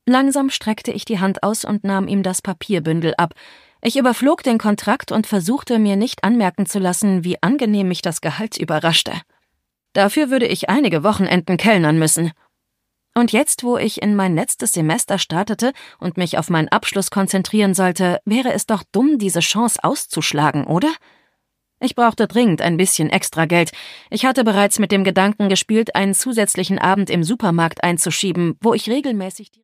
Langsam streckte ich die Hand aus und nahm ihm das Papierbündel ab. Ich überflog den Kontrakt und versuchte, mir nicht anmerken zu lassen, wie angenehm mich das Gehalt überraschte. Dafür würde ich einige Wochenenden kellnern müssen. Und jetzt, wo ich in mein letztes Semester startete und mich auf meinen Abschluss konzentrieren sollte, wäre es doch dumm, diese Chance auszuschlagen, oder? Ich brauchte dringend ein bisschen extra Geld. Ich hatte bereits mit dem Gedanken gespielt, einen zusätzlichen Abend im Supermarkt einzuschieben, wo ich regelmäßig